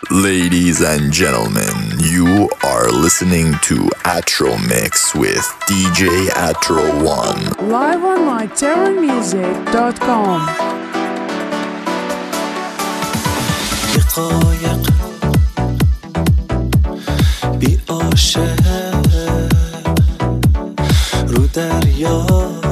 Ladies and gentlemen, you are listening to Atro Mix with DJ Atro1. Live on myterrormusic.com. قایق بی عاشق رو دریا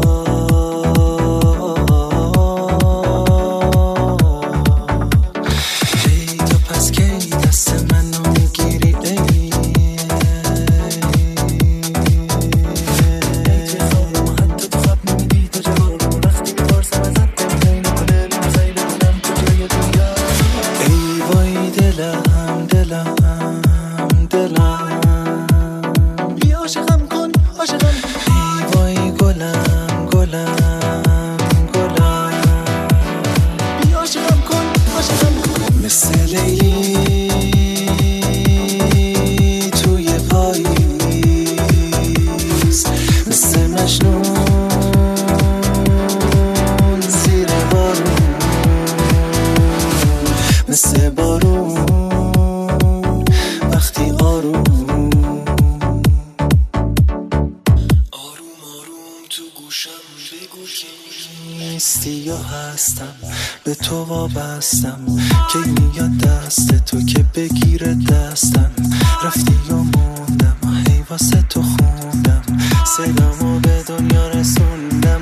به تو وابستم که میاد دست تو که بگیره دستم رفتی و موندم هی واسه تو خوندم صدامو به دنیا رسوندم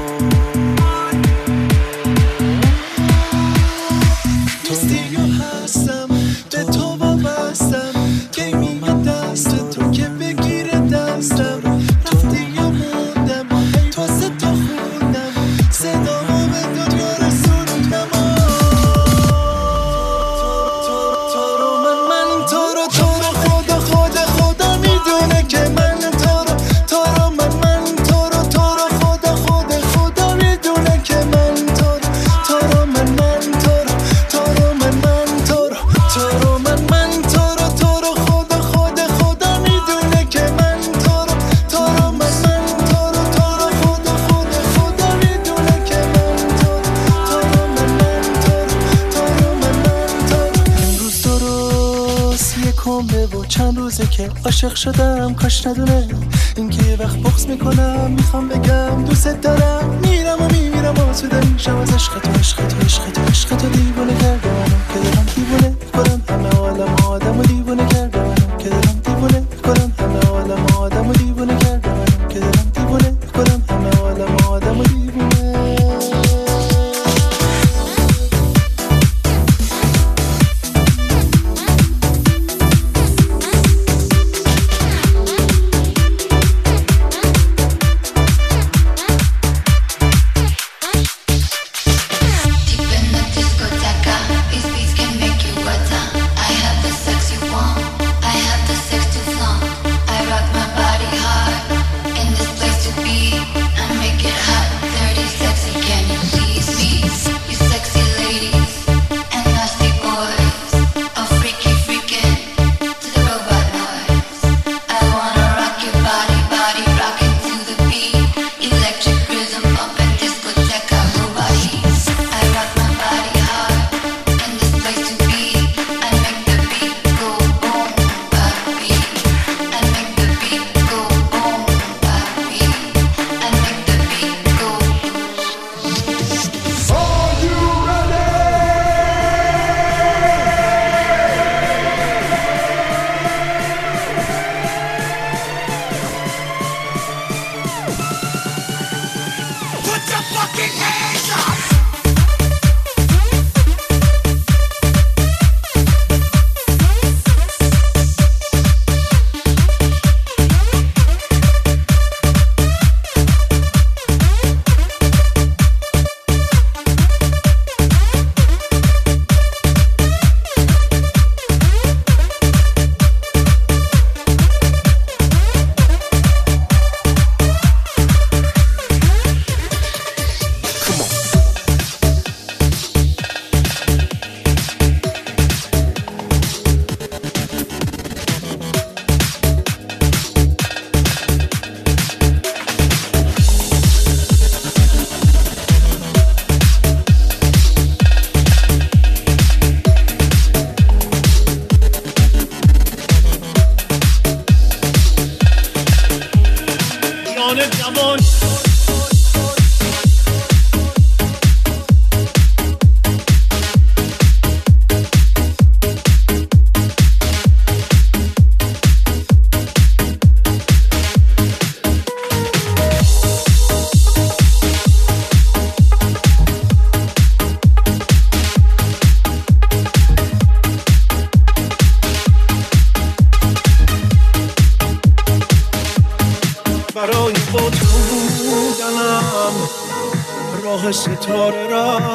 تو هستم به تو وابستم که میاد دست تو که بگیره دستم رفتی و موندم هی واسه تو خوندم صدامو به دنیا رسوندم خدا میدونه که من تو رو من تو رو خدا میدونه که من تو رو من تو رو من خدا میدونه که من تو رو من خدا میدونه که من امروز درست یکمه و چند روزه که عاشق شدم کاش ندونه این که یه وقت بغض میکنم میخوام بگم دوست دارم میرم و میمیرم آسوده میشم از عشق تو دیوونه کرده منو که دارم دیوونه کنم همه عالم آدم و دیوونه کرده منو که دارم دیوونه کنم همه عالم آدم و دیوونه کرده منو که دارم دیوونه کنم همه عالم آدم و دیوونه Deep in the discoteca, these beats get راه ستاره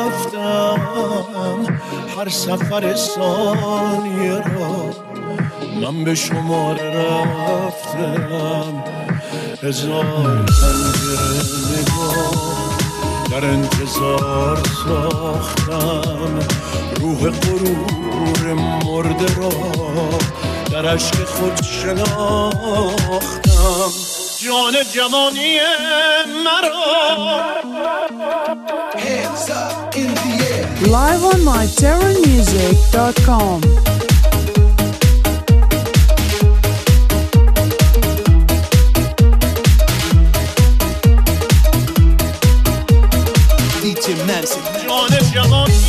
رفتم، هر سفر ثانیه را من به شماره رفتم. هزار پنجره نگاه در انتظار ساختم، روح غرور مرده را در عشق خود شناختم. جان جوانی مرا Live on myterrormusic.com. DJ Manson. جان جوانی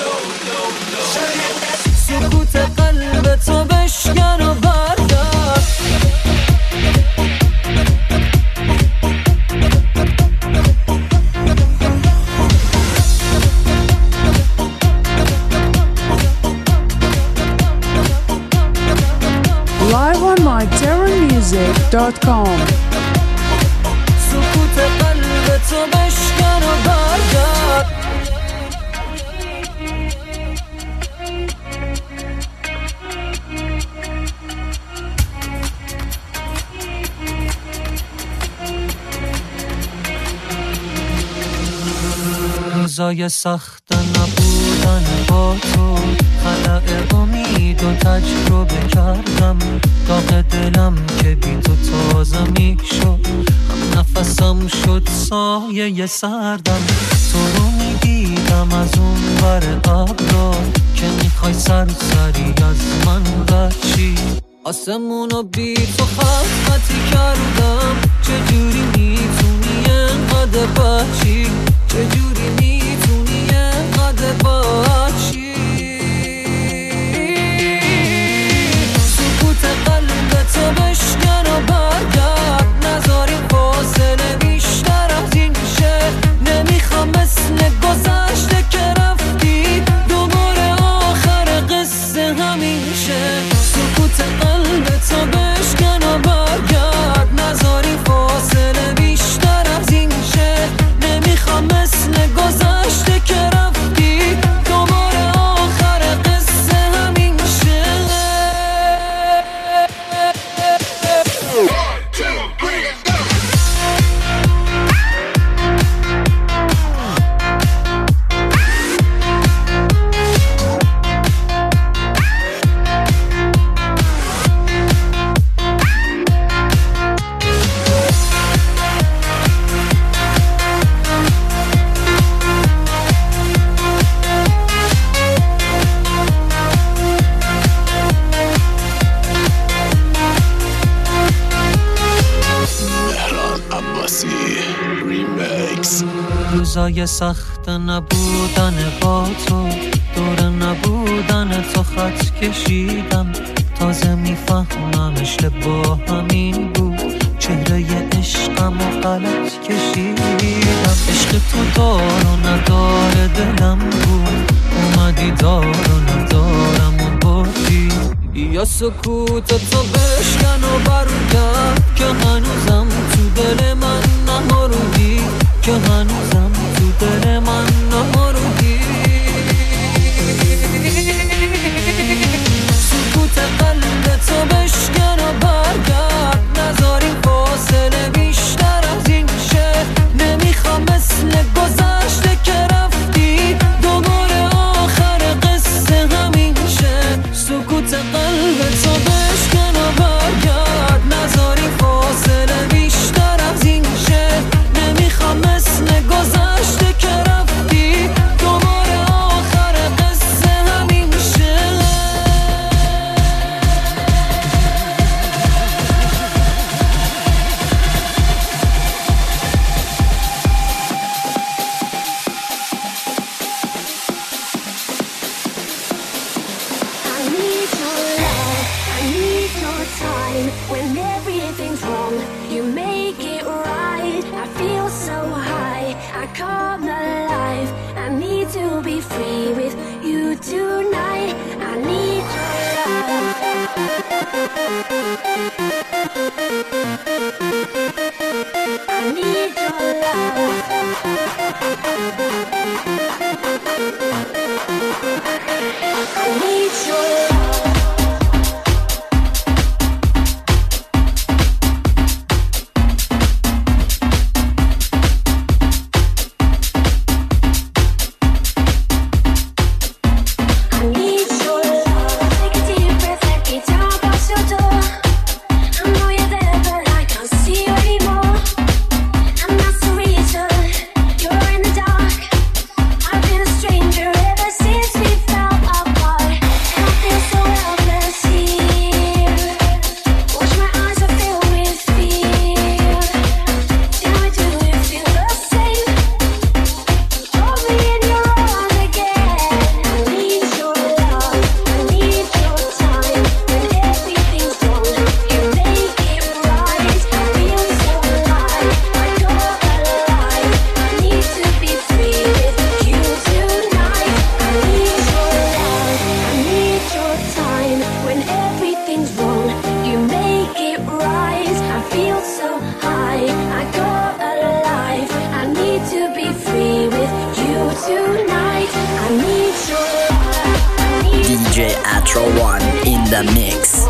سکوت قلب تو بشکن و برگرد Live on myterrormusic.com. سکوت قلب تو بشکن و برگرد روزای سخت نبودن با تو خلأ امید و تجربه کردم داغ دلم که بی تو تازه می شد هم نفسم شد سایه سردم تو رو می دیدم از اون ور ابرا که میخوای سری از من بچی آسمونو بی تو خطی کردم چجوری میتونی انقدر بچی چجوری میتونی انقدر بچی سکوت قلب تو بشکن و برگرد نذاری فاصله بیشتر از این شه نمیخوام مثل گذشته که رفتی دوباره آخر قصه همین شه سکوت قلب تو بشکن و برگرد نذاری فاصله بیشتر از این شه نمیخوام مثل گذشته که رفتی دوباره آخر قصه همین شه روزای سخت نبودن با تو دور نبودن تو خط کشیدم تازه میفهمم اشتباه همین بود چهره عشقم و غلط کشیدم عشق تو دار و ندار دلم بود اومدی دار و ندارم و بردی یا سکوت تو بشکن و برگرد که هنوزم تو دل من نماروگی که هنوزم تو دل من نماروگی سکوت قلب تو بشکن و برگرد نذاری فاصله بیشتر از این شه نمیخوام مثل گذشته که رفتی دوباره آخر قصه همین شه سکوت قلب تو بشکن و برگرد نذاری فاصله بیشتر از این شه نمیخوام مثل گذشته که رفتی دوباره آخر قصه همین شه I need your love, I need your time. When everything's wrong, you make it right. I feel so high, I come alive. I need to be free with you tonight. I need your love. I need your love. I need your love. I need your love. Take a deep breath, let me down past your door. I know you're there, but I can't see you anymore. I'm not so reason, you're in the dark. I've been a stranger ever since we fell apart. DJ Atro One in the mix.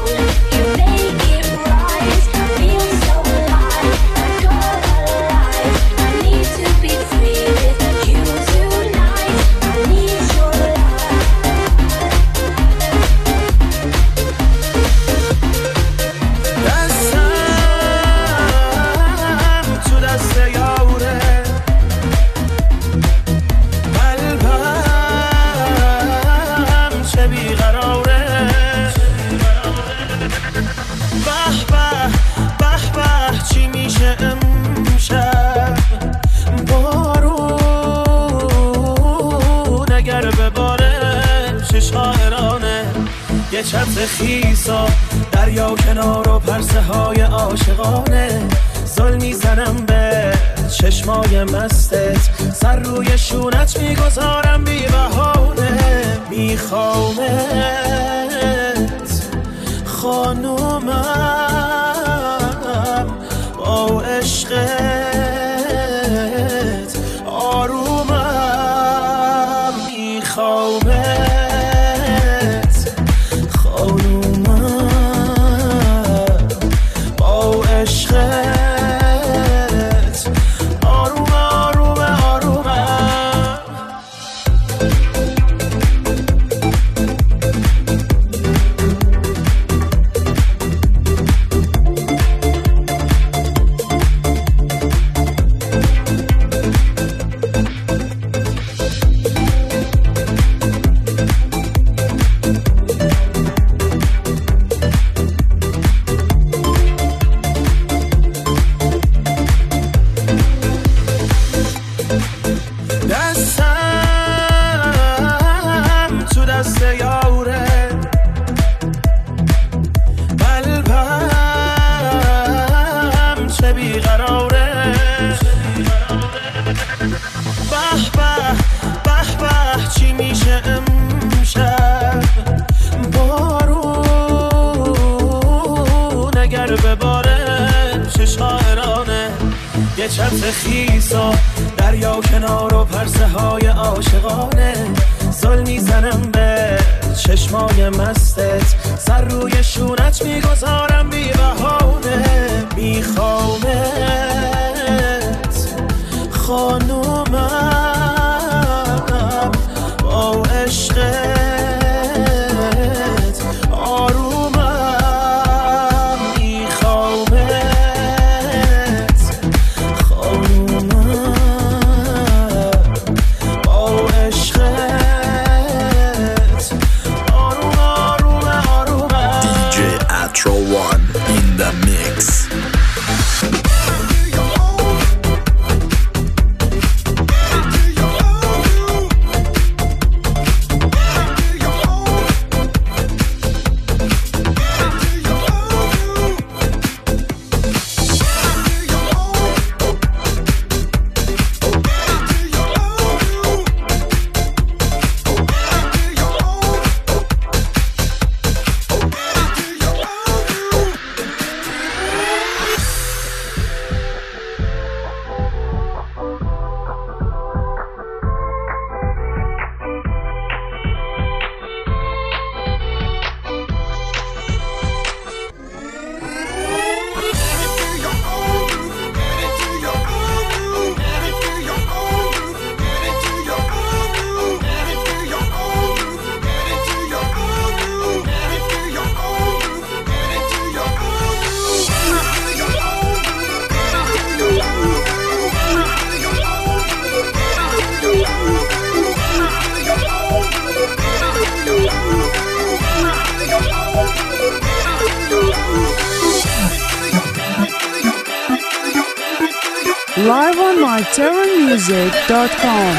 چتر خیسا دریا کنار و پرسه های عاشقانه زل میزنم به چشمای مستت سر روی شونت میگذارم بی بهانه میخوامت خانومم با عشقت آرومم میخوامت چتر خیسا دریا کنار و پرسه های عاشقانه زل میزنم به چشمای مستت سر روی شونت میگذارم بی بهانه میخوامت خانومم با عشقت آرومم میخوامت Atro One in the mix. Live on myterramusic.com.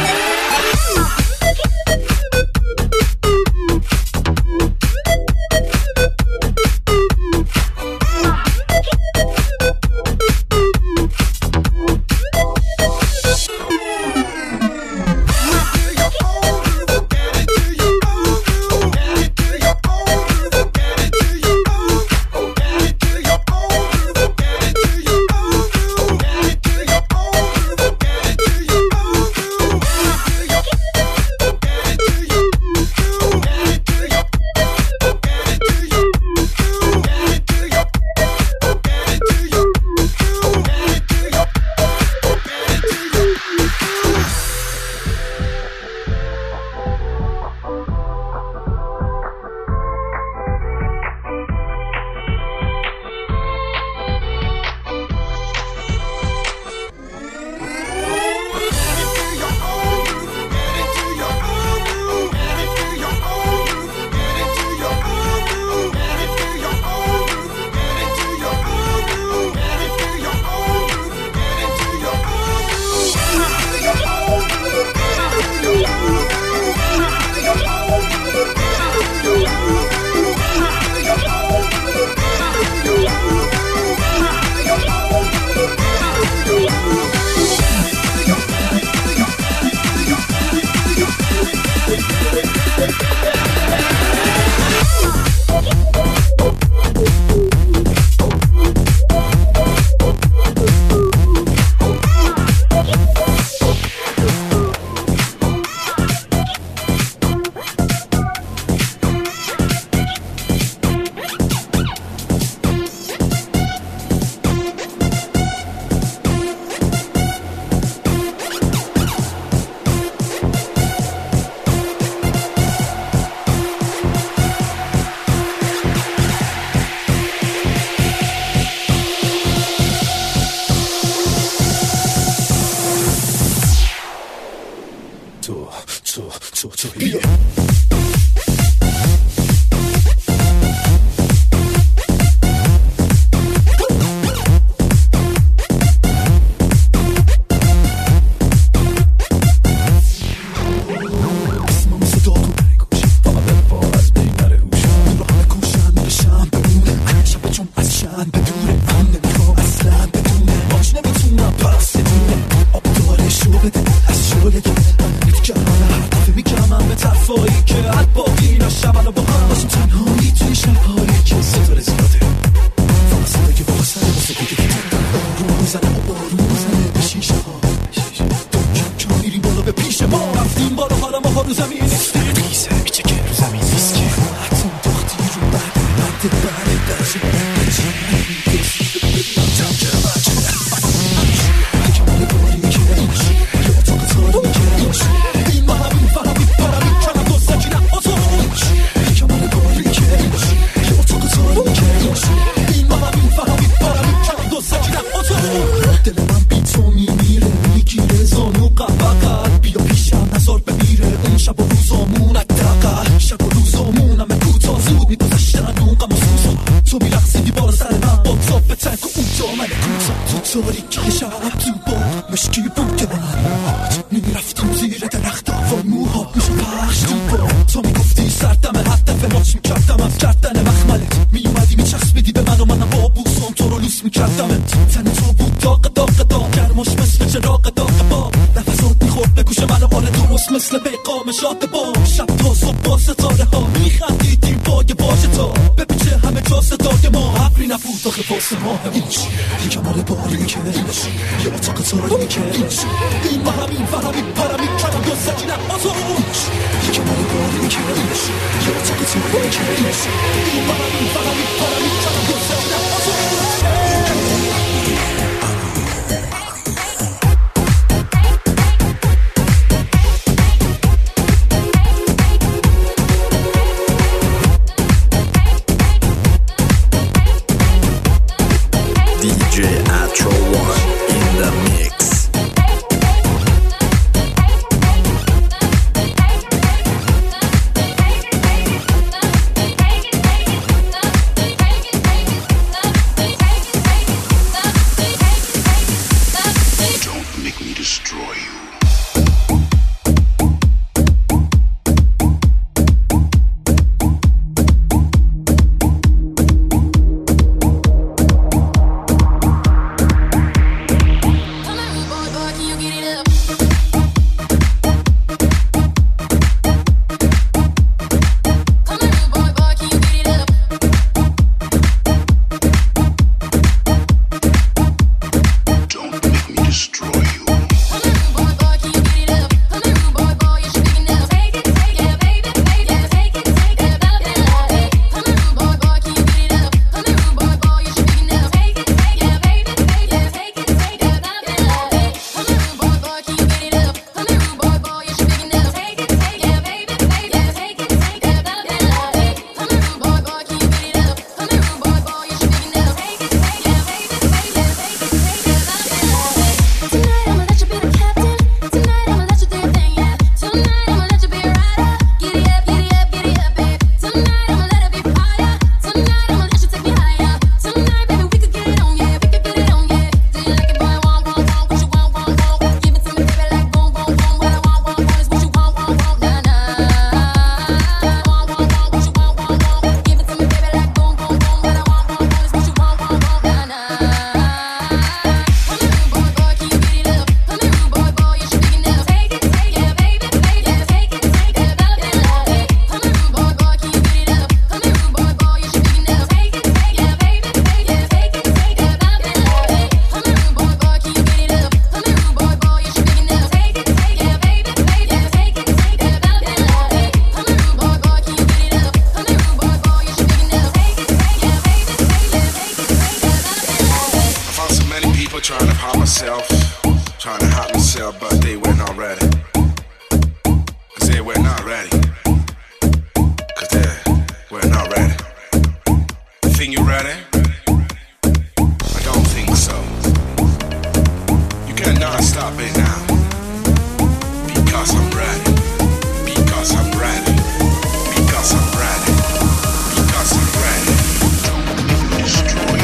think you're ready? I don't think so. You cannot stop it now. Because I'm ready. Because I'm ready. Because I'm ready. Because I'm ready. Destroy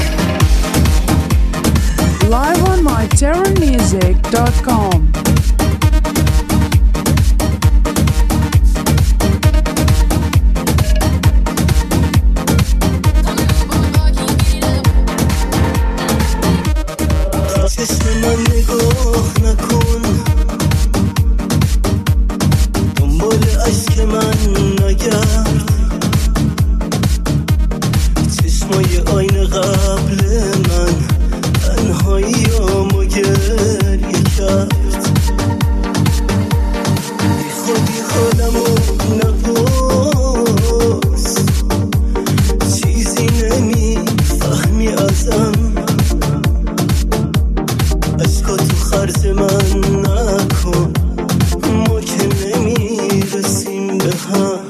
it. Live on myterrormusic.com. چشم من نگاه نکن دنبال عشق من نگرد چشمای آینه قبل من تنهاییامو گریه کرد بی خودی حالمو نپرس چیزی نمیفهمی ازم عشقاتو خرج من نکن ما که نمیرسیم به هم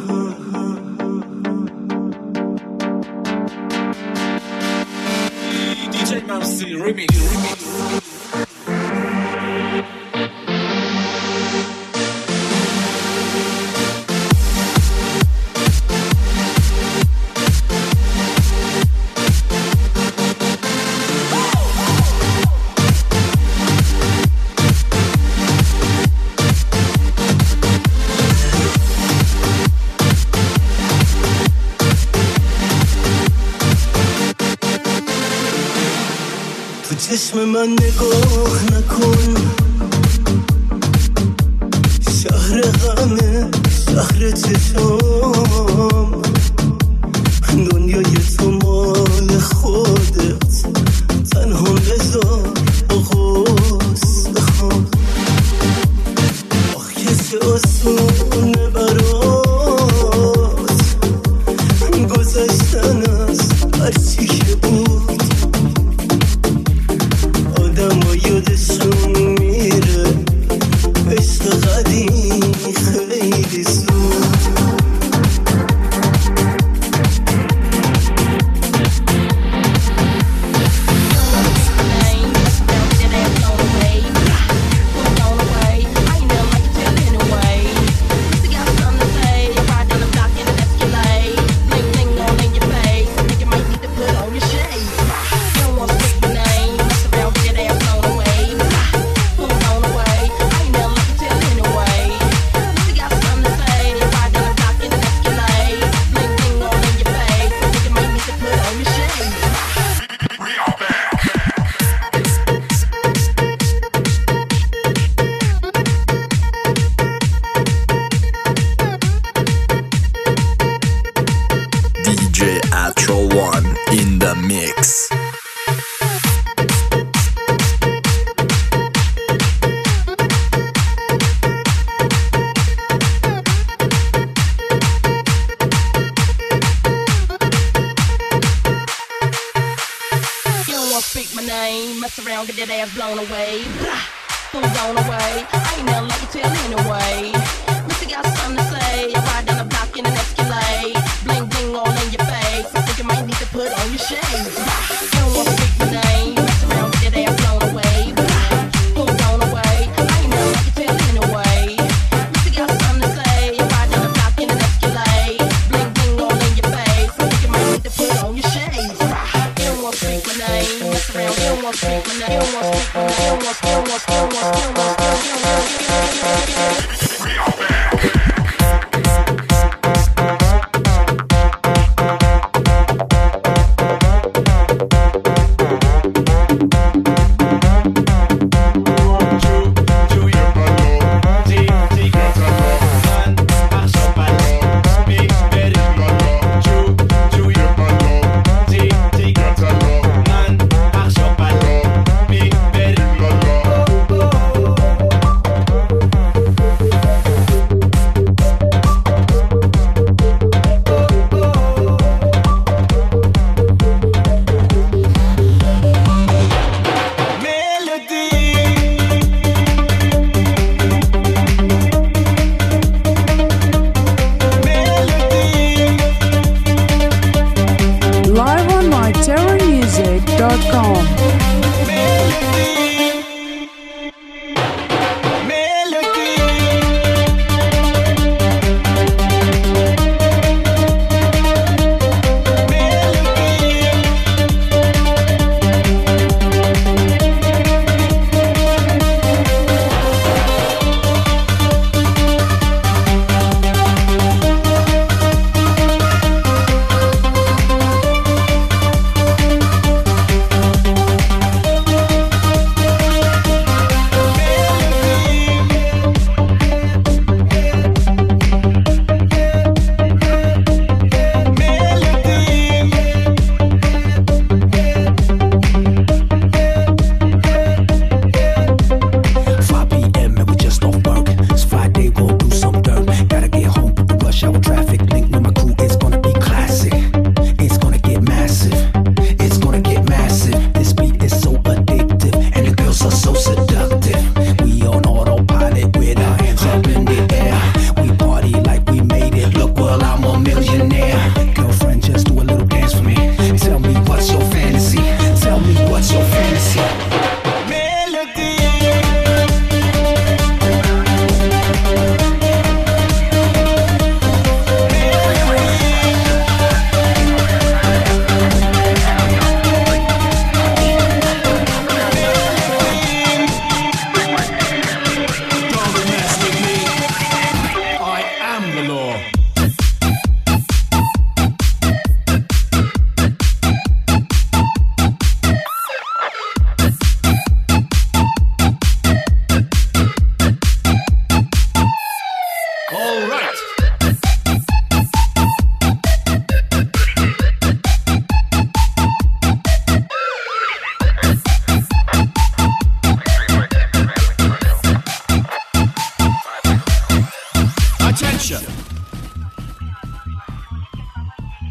DJ Mamsi, remix. چشم من نگاه نکن شهر غمه شهر چشم دنیای تو مال خودت تنها بذار غصه خان آخ که چه آسونه برات گذشتن از هرچی که بود یادشون میره عشق قدیمی خیلی زود DJ Atro One in the mix. Speak my name, mess around, get that ass blown away. Blah, blown away. I ain't never like you tell anyway. Missy got something to say. I ride down the block in an Escalade. Bling bling all in your face. I think you might need to put on your shades. You don't wanna speak my name, mess around, get that ass blown away. Blah, blown away. I ain't never like you tell anyway. Missy got something to say. I ride down the block in an Escalade. Bling bling all in your face. I think you might need to put on your shades. You don't wanna speak my name. Mess around, you don't wanna speak my name. You don't wanna speak my name. You don't wanna speak my name. We are back.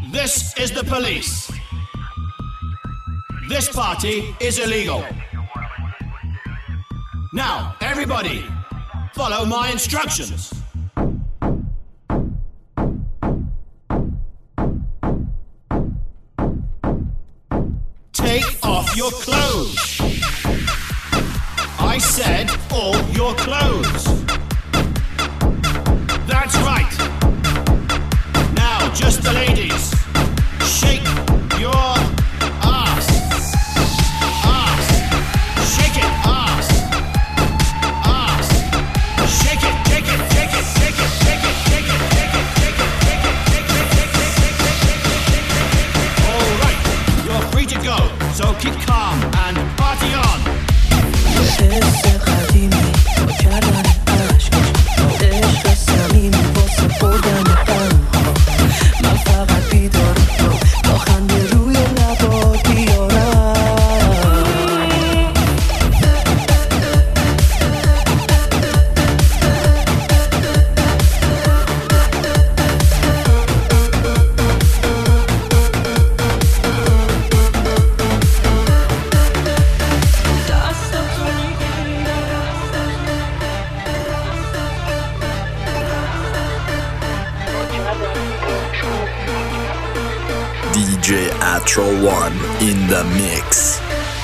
This is the police. This party is illegal. Now, everybody, follow my instructions. Take off your clothes. I said all your clothes. That's right. Now, just the ladies. Shake your ass. Ass. Shake it, ass. Ass. Shake it, shake it, shake it, shake it, shake it, shake it, shake it, shake it, shake it, shake it. All right, you're free to go. So keep calm and party on. DJ Atro One in the mix.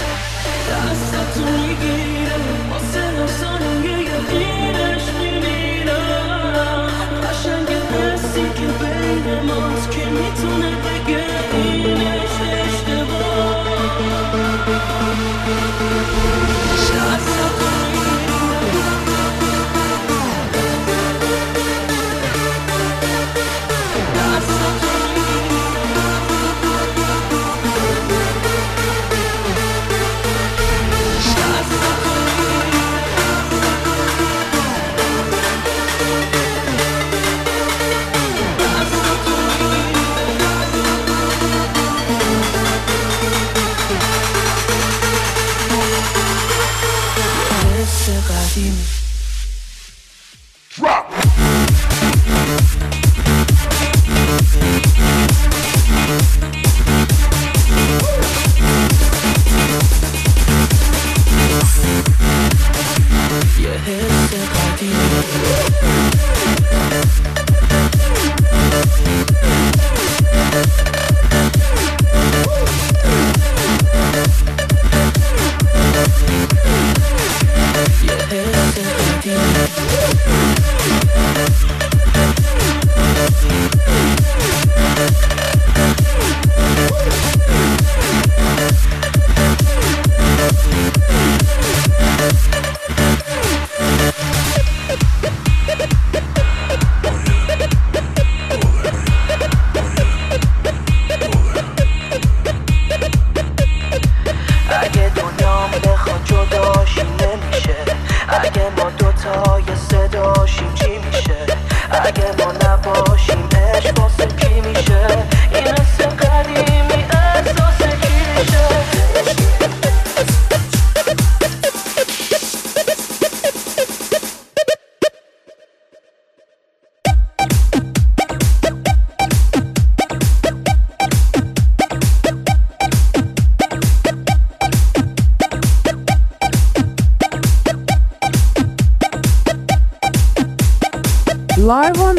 Live on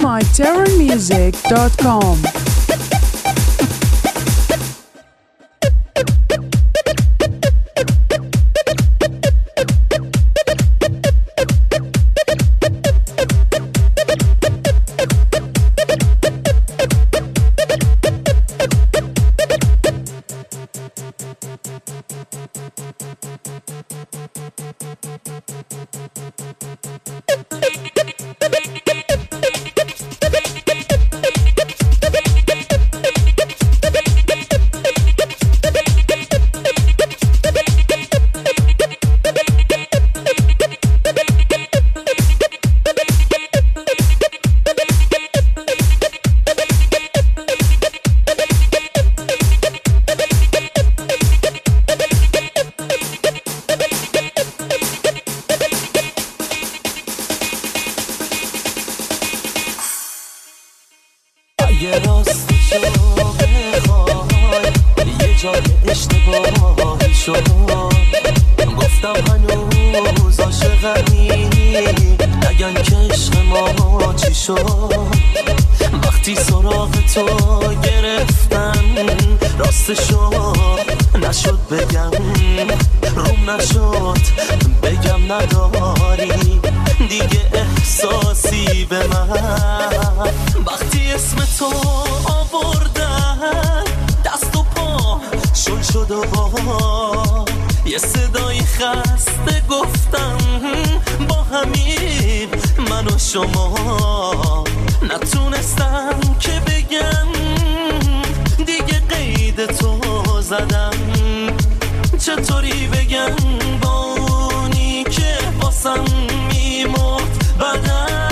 myterranmusic.com. یه راست شو جای اشتباهی شد. گفتم هنوز عاشقمی، نگن که عشق ما چی شد. وقتی سراغ تو گرفتن راستشو نشد بگم، روم نشد بگم نداری دیگه احساسی به من. وقتی اسم تو آوردن دست و پا شل شد و با یه صدای خسته گفتم با همین من و شما. نتونستم که بگم دیگه قید تو زدم. چطوری بگم با اونی که واسم میمرد بدن.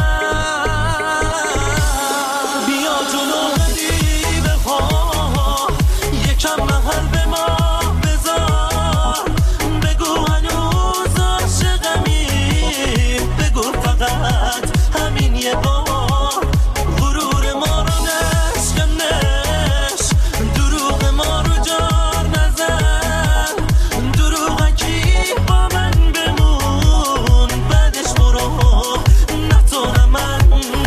بیا جلو غریبه ها یکم محل به ما بذار. بگو هنوز عاشقمی، بگو فقط همین یه بار. غرور ما رو نشکنش، دروغ ما رو جار نزن. دروغکی با من بمون، بعدش برو نتونه من.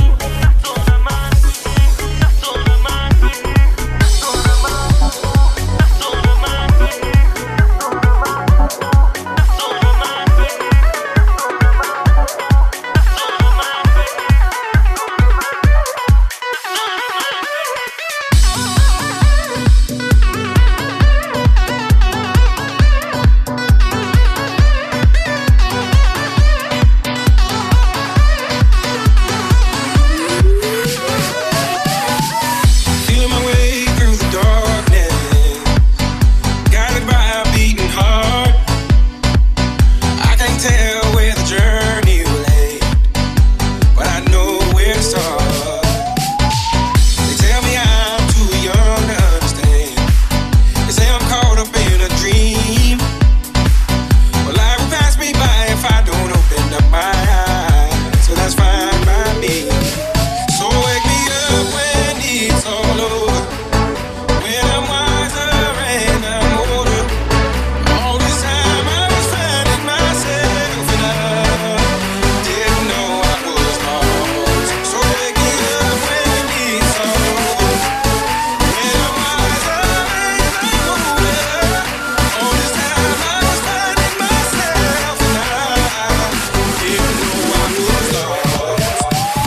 Feeling my way through the darkness, guided by a beating heart. I can't tell where the journey will end, but I know where to start. They tell me I'm too young to understand. They say I'm caught up in a dream. Well, life will pass me by if I don't open up my eyes, so that's fine by me. So wake me up when it's all over, when I'm wiser and I'm older. All this time I was finding myself and I didn't know I was lost. So wake me up when it's all over, when I'm wiser and I'm older. All this time I was finding myself and I didn't know I was lost.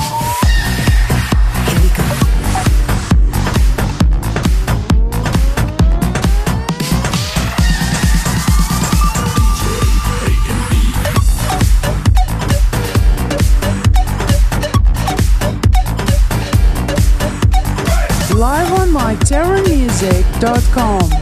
Live on myterrormusic.com.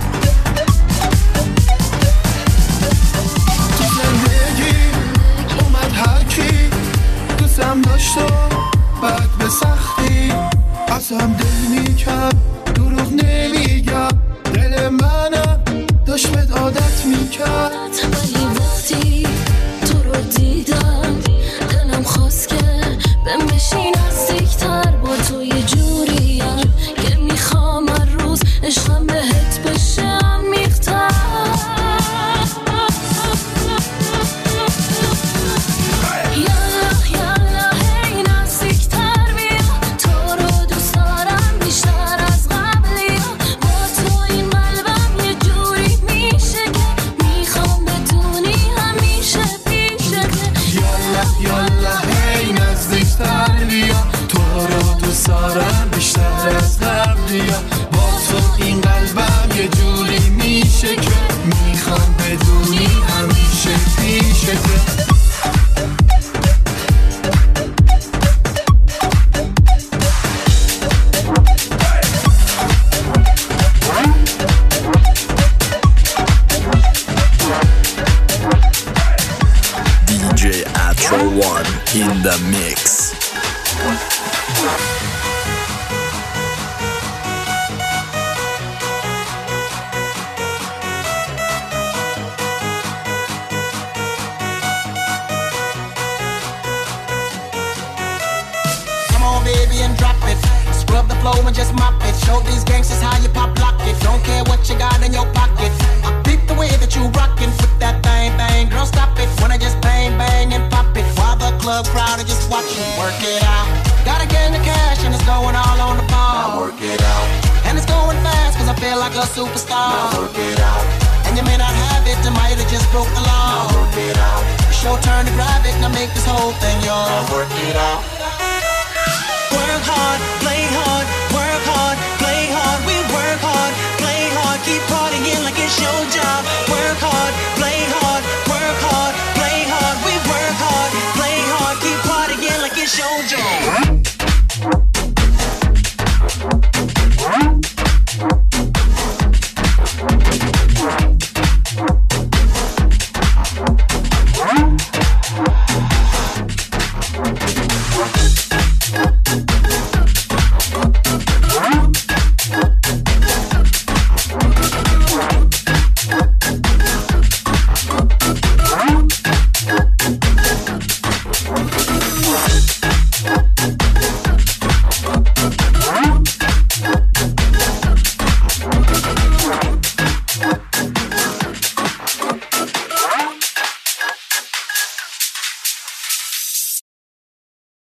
تو زندگی اومد هرکی دوستم داشت و بعد به سختی ازم دل میکرد. دروغ نمیگم دل منم داشت بهت عادت میکرد. ولی وقتی تو رو دیدم دلم خواست که بهم بشی نزدیکتر. با تو یه جوریم که میخوام هر روز عشقم بهت بشه عمیق‌تر. یالا یالا هی نزدیکتر بیا، تو رو دوست دارم بیشتر از قبلی. با تو این قلبم یه جوری میشه که میخوام بدونی همیشه پیشه. یالا یالا هی نزدیکتر بیا، تو رو دوست دارم بیشتر از قبلی. با تو این قلبم یه جوری میشه که میخوام بدونی همیشه پیشه. DJ Atro One in the mix. Baby, and drop it. Scrub the flow and just mop it. Show these gangsters how you pop lock it. Don't care what you got in your pocket. feeling like a superstar. Now work it out. And you may not have it, you might have just broke the law. Now work it out. It's your turn to grab it, now make this whole thing yours. Now work it out. Work hard, play hard,